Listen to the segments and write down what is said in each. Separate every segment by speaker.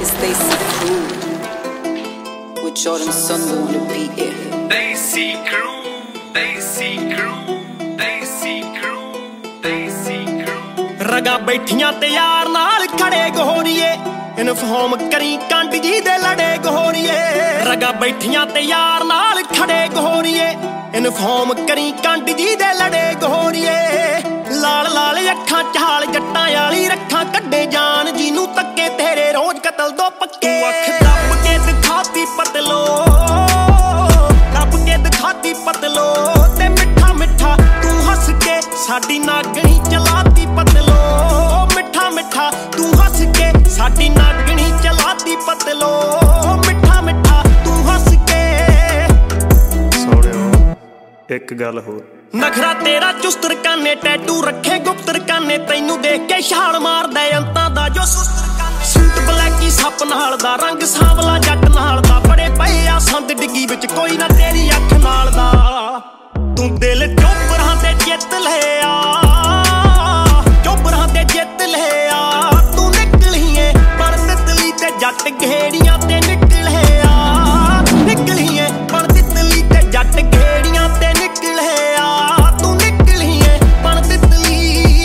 Speaker 1: Stacy Crew with Jordan Sunday on the beat, yeah.
Speaker 2: Stacy Crew, Stacy Crew, Stacy Crew, Stacy Crew।
Speaker 3: ਰਗਾ ਬੈਠੀਆਂ ਤੇ ਯਾਰ ਨਾਲ ਖੜੇ ਗੋਰੀਏ, ਇਨਫਾਰਮ ਕਰੀ ਕੰਡ ਜੀ ਦੇ ਲੜੇ ਗੋਰੀਏ। ਰਗਾ ਬੈਠੀਆਂ ਤੇ ਯਾਰ ਨਾਲ ਖੜੇ ਗੋਰੀਏ, ਇਨਫਾਰਮ ਕਰੀ ਕੰਡ ਜੀ ਦੇ ਲੜੇ ਗੋਰੀਏ। ਲਾਲ ਲਾਲ ਅੱਖਾਂ ਚਾਲ ਜੱਟਾਂ ਵਾਲੀ ਰੱਖਾਂ ਕੱਢੇ ਜਾਨ ਜਿਹਨੂੰ ਤੱਕੇ ਤੇਰੇ ਰੋਜ਼ ਕਤਲ ਦੋ ਪੱਕੇ। ਅੱਖ ਦੱਬ ਕੇ ਦਿਖਾਤੀ ਪਤਲੋ, ਲੱਭ ਕੇ ਦਿਖਾਤੀ ਪਤਲੋ ਤੇ ਮਿੱਠਾ ਮਿੱਠਾ ਤੂੰ ਹੱਸ ਕੇ ਸਾਡੀ ਨਾਗਣੀ ਚਲਾਤੀ ਪਤਲੋ। ਮਿੱਠਾ ਮਿੱਠਾ ਤੂੰ ਹੱਸ ਕੇ ਸਾਡੀ ਨਾਗਣੀ ਚਲਾਤੀ ਪਤਲੋ। ਮਿੱਠਾ ਮਿੱਠਾ ਤੂੰ ਹੱਸ ਕੇ।
Speaker 4: ਸੋਹਣਿਓ ਇੱਕ ਗੱਲ ਹੋਰ,
Speaker 3: ਨਖਰਾ ਤੇਰਾ ਚੁਸਤਰ ਕਾਨੇ ਟੈਟੂ ਰੱਖੇ ਗੁਪਤਰ ਕਾਨੇ, ਤੈਨੂੰ ਦੇਖ ਕੇ ਛਾਲ ਮਾਰਦਾ ਅੰਤਾਂ ਦਾ ਜੋ ਸੁਸਤਰ ਕਾਨੇ। ਸੂਟ ਬਲੈਕੀ ਸੱਪ ਨਾਲ ਦਾ ਰੰਗ ਸਾਂਵਲਾ ਜੱਟ ਨਾਲ ਦਾ, ਬੜੇ ਪਏ ਆ ਸੰਦ ਡਿੱਗੀ ਵਿੱਚ ਕੋਈ ਨਾ ਤੇਰੀ ਅੱਖ ਨਾਲ ਦਾ। ਤੂੰ ਦਿਲ ਚੋਬਰਾਂ ਤੇ ਜਿੱਤ ਲਿਆ, ਚੋਬਰਾਂ ਤੇ ਜਿੱਤ ਲਿਆ। ਤੂੰ ਨਿਕਲੀਏ ਬਣ ਤਿਤਲੀ ਤੇ ਜੱਟ ਘੇੜੀਆਂ ਤੇ ਨਿਕਲਿਆ, ਨਿਕਲੀਏ ਬਣ ਤਿਤਲੀ ਤੇ ਜੱਟ ਘੇੜੀਆਂ ਤੇ ਨਿਕਲਿਆ। ਤੂੰ ਨਿਕਲੀਏ ਬਣ ਤਿਤਲੀ।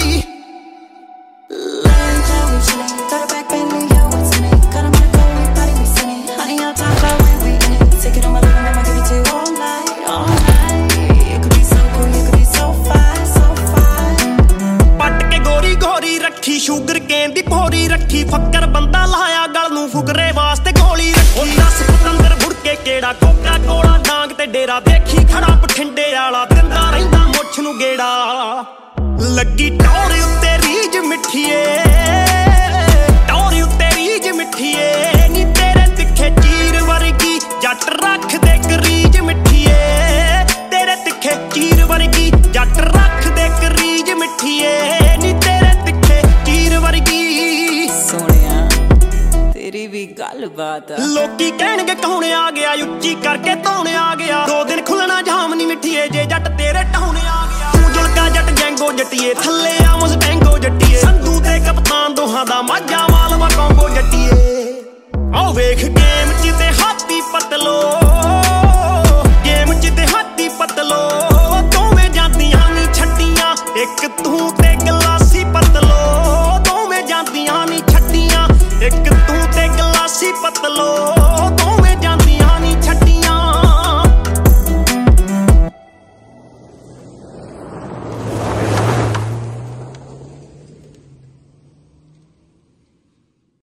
Speaker 1: Got a back Bentley, yo, what's in it? Got a Monaco, we party, we sin it. Honey, I'll talk about when we in it. Take it on my living room, I'll give it to you all night, all night. You could be so cool, you could be so fine, so fine.
Speaker 3: ਪੱਟ ਕੇ ਗੋਰੀ ਗੋਰੀ ਰੱਖੀ, sugar ਕੇਨ ਦੀ ਭੋਰੀ ਰੱਖੀ। ਫੱਕਰ ਬੰਦਾ ਲਾਇਆ ਗਲ ਨੂੰ ਫੁਕਰੇ ਵਾਸਤੇ ਗੋਲੀ ਰੱਖੀ। ਉਹ 10 ਪਤੰਦਰ ਮੁੜ ਕੇ ਕਿਹੜਾ ਕੋਕਾ ਕੋਲਾ ਡਾਂਗ ਤੇ ਡੇਰਾ, ਦੇਖੀ ਖੜਾ ਬਠਿੰਡੇ ਵਾਲਾ ਦਿੰਦਾ ਰਹਿੰਦਾ ਮੁੱਛ ਨੂੰ ਗੇੜਾ। ਲੱਗੀ ਟੌਰ ਉੱਤੇ ਰੀਝ ਮਿੱਠੀਏ, ਟੌਰ ਉੱਤੇ ਰੀਝ ਮਿੱਠੀਏ। ਨੀ ਤੇਰੇ ਤਿੱਖੇ ਚੀਰ ਵਰਗੀ ਜੱਟ ਰੱਖਦੇ ਕਰੀਜ ਮਿੱਠੀਏ। ਤੇਰੇ ਤਿੱਖੇ ਚੀਰ ਵਰਗੀ ਜੱਟ ਰੱਖਦੇ ਕਰੀਜ ਮਿੱਠੀਏ। ਨੀ ਤੇਰੇ ਤਿੱਖੇ ਚੀਰ ਵਰਗੀ।
Speaker 1: ਸੋਹਣਿਆ ਤੇਰੀ ਵੀ ਗੱਲ ਬਾਤ ਆ।
Speaker 3: ਲੋਕੀ ਕਹਿਣਗੇ ਕੌਣ ਆ ਗਿਆ, ਉੱਚੀ ਕਰਕੇ ਧੌਣ ਆ ਗਿਆ। 2 ਦਿਨ ਖੁੱਲਣਾ ਜਾਮ ਨੀ ਮਿੱਠੀਏ ਜੇ ਜੱਟ ਤੇਰੇ ਟਾਉਣ ਆ ਗਿਆ। ਤੂੰ ਜੁਲਕਾ ਜੱਟ ਜੈਂਗੋ ਜੱਟੀਏ ਥੱਲੇ